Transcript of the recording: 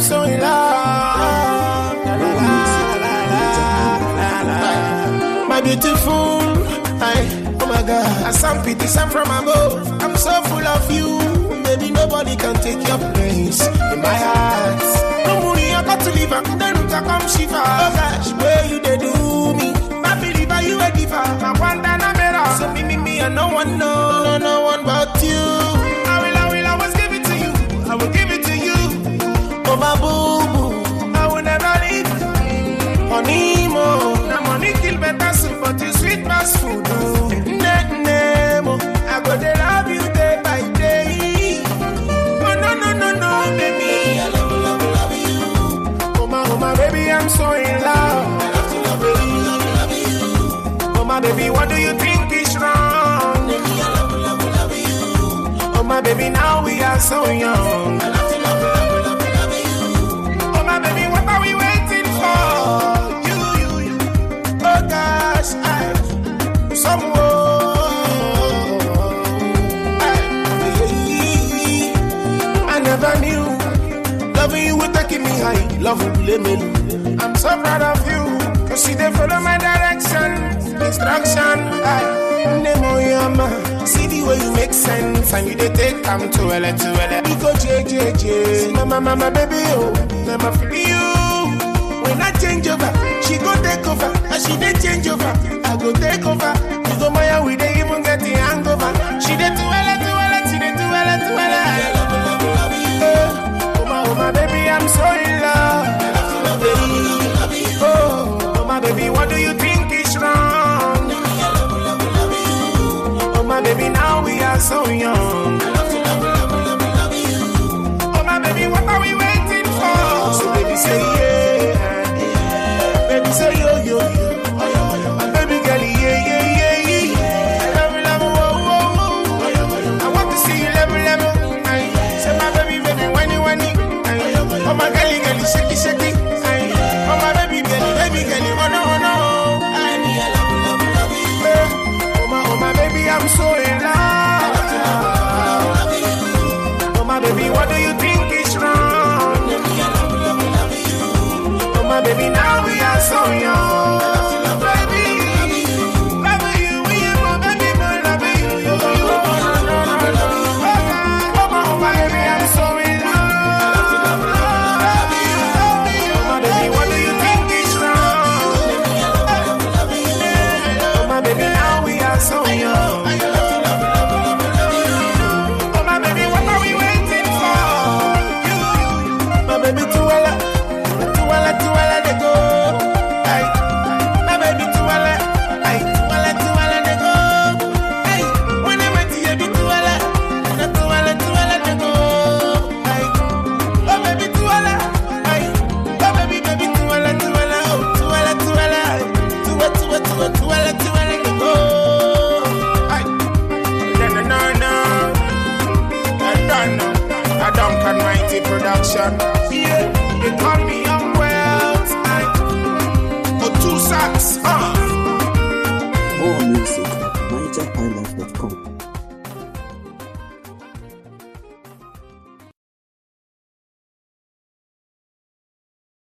so in love. My beautiful, oh my God, I some pity, some from above. I'm so full of you, baby. Nobody can take your place in my heart. No money, I got to leave. I couldn't come shiver. Oh gosh, where you they do me? My believer, you a giver. I want that better. So me, and no one know, no one but you. I will always give it to you. I will give it to you. Oh my boo boo, I will never leave. Honey mo, na money kill better soup, but you sweet fast food. Nemo, I go to love you day by day. Oh no, baby, I love you. Oh my baby, I'm so in love. I love to love you. Oh my baby, what do you think is wrong? Baby, I love you. Oh my baby, now we are so young. I love to love you. Oh my baby, what are we waiting for? You. Oh gosh, I never knew loving you would take me high. Love will play me. I'm so proud of you. Cause see they follow my direction. Instruction, Nemo Yama. See the way you make sense. And you they take time to L. You go JJJ. Mama, baby, oh, never feel you. When I change over, she go take over. And she they change over, I go take over. You go Maya, we they even get the hangover. She they to L. She they to L. I love you. Oh my baby, I'm so in love. Oh my baby, what do you think is wrong? Oh my baby, now we are so young. Oh my baby, what are we waiting for? So baby say yeah. Baby say yo. My baby girl yeah. I love I want to see you level. Say my baby when you. Oh my girl shake. Oh my baby girl, oh no. Oh my baby, I'm so in love. Oh my baby, what do you think is wrong? Oh my baby, now we are so young. So young. Oh my baby, what are we waiting for? My baby, too well they go. My baby, too well they go. When I went to you, too well they go. Oh baby, too well. Oh baby, too well they go. Production.